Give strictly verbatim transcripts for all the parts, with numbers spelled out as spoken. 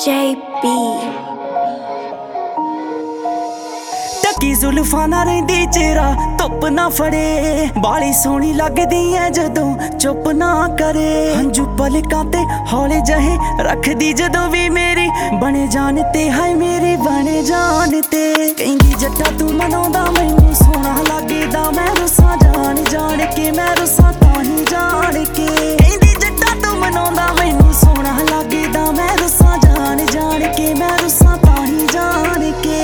J B ਟੱਕੀ ਜ਼ੁਲਫਾਂ ਨਾ ਰਹਿੰਦੀ ਚਿਹਰਾ ਧੁੱਪ ਨਾ ਫੜੇ ਬਾਲੀ ਸੋਹਣੀ ਲੱਗਦੀ ਐ ਜਦੋਂ ਚੁੱਪ ਨਾ ਕਰੇ ਹੰਝੂ ਪਲਕਾਂ ਤੇ ਹੌਲੇ ਜਹੇ ਰੱਖਦੀ ਜਦੋਂ ਵੀ ਮੇਰੀ ਬਣੇ ਜਾਣ ਤੇ ਹਾਏ ਮੇਰੀ ਬਣੇ ਜਾਣ ਤੇ ਕਹਿੰਦੀ ਜੱਟਾ ਤੂੰ ਮਨਾਉਂਦਾ ਮੈਨੂੰ ਸੋਹਣਾ ਲੱਗਦਾ ਮੈਂ ਰੁੱਸਾਂ ਜਾਣ ਜਾਣ ਕੇ ਮੈਂ ਰੁੱਸਾਂ ਤਾਂ ਹੀ ਜਾਣ ਕੇ ਕਹਿੰਦੀ ਜੱਟਾ ਤੂੰ ਮਨਾਉਂਦਾ ਮੈਨੂੰ ਸੋਹਣਾ ਲੱਗਦਾ ਮੈਂ ਰੁੱਸਾਂ ਜਾਣ ਜਾਣ ਕੇ ਮੈਂ ਰੁੱਸਾਂ ਤਾਂ ਹੀ ਜਾਣ ਕੇ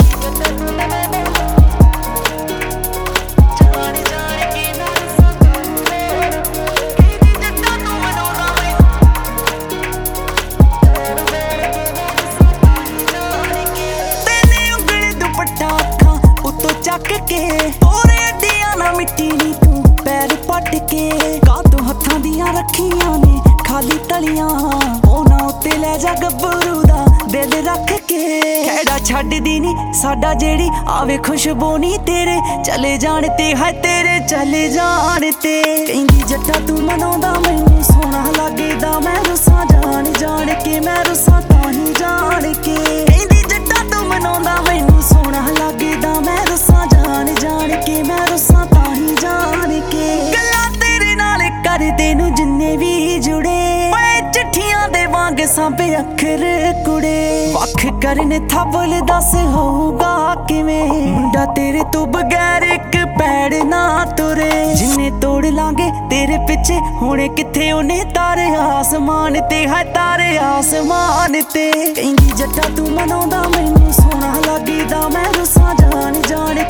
ਚੱਕ ਕੇ ਤੋਰੇ ਅੱਡੀਆਂ ਨਾ ਮਿੱਟੀ ਨੀ ਤੂੰ ਪੈਰ ਪੱਟ ਕੇ ਕਾਤੋਂ ਹੱਥਾਂ ਦੀਆਂ ਰੱਖੀਆਂ ਨੇ ਖਾਲੀ ਤਲੀਆਂ ਉਹਨਾਂ ਉੱਤੇ ਲੈ ਜਾ ਗੱਭਰੂ ਦਾ ਦਿਲ ਰੱਖ ਕੇ ਖੈੜਾ ਛੱਡਦੀ ਨੀ ਸਾਡਾ ਜਿਹੜੀ ਆਵੇ ਖੁਸ਼ਬੂ ਨੀ ਤੇਰੇ ਚਲੇ ਜਾਣ ਤੇ ਹਾਏ ਤੇਰੇ ਚਲੇ ਜਾਣ ਤੇ ਕਹਿੰਦੀ ਜੱਟਾ ਤੂੰ ਮਨਾਉਂਦਾ ਮੈਨੂੰ ਸੋਹਣਾ ਲੱਗਦਾ ਮੈਂ ਰੁੱਸਾਂ ਜਾਣ ਜਾਣ ਕੇ ਮੈਂ ਰੁੱਸਾਂ ਤਾਂ ਹੀ ਜਾਣ ਕੇ ਕਹਿੰਦੀ ਜੱਟਾ ਤੂੰ ਮਨਾਉਂਦਾ ਮੈਨੂੰ ਸੋਹਣਾ ਲੱਗਦਾ ਮੈਂ ਰੁੱਸਾਂ ਜਾਣ ਜਾਣ ਕੇ ਮੈਂ ਰੁੱਸਾਂ ਤਾਂ ਹੀ ਜਾਣ ਕੇ ਗੱਲਾਂ ਤੇਰੇ ਨਾਲ ਕਰਦੇ ਨੂੰ ਜਿੰਨੇ ਵੀ ਜੁੜੇ ਓਏ ਚਿੱਠੀਆਂ ਦੇ ਵਾਂਗ ਸਾਂਭੇ ਅੱਖਰ ਕੁੜੇ ਵੱਖ ਕਰਨ ਥੱਬਲ ਦੱਸ ਹੋਊਗਾ ਕਿਵੇਂ ਮੁੰਡਾ ਤੇਰੇ ਤੋਂ ਬਗੈਰ ਇੱਕ ਪੈੜ ਨਾ ਤੁਰੇ ਜਿੰਨੇ ਤੋੜ ਲਾਂਗੇ ਤੇਰੇ ਪਿੱਛੇ ਹੁਣੇ ਕਿੱਥੇ ਉਹਨੇ ਤਾਰੇ ਆਸਮਾਨ ਤੇ ਹੈ ਤਾਰੇ ਆਸਮਾਨ ਤੇ ਕਹਿੰਦੀ ਜੱਟਾ ਤੂੰ ਮਨਾਉਂਦਾ ਮੈਨੂੰ ਸੋਹਣਾ ਲੱਗਦਾ ਮੈਂ ਰੁੱਸਾਂ ਜਾਣ ਜਾਣ